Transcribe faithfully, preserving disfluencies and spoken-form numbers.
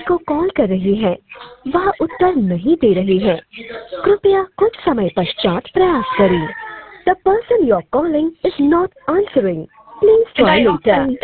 जिसको कॉल कर रही है वह उत्तर नहीं दे रही है। कृपया कुछ समय पश्चात प्रयास करें। The person you are calling is not answering. Please try letter.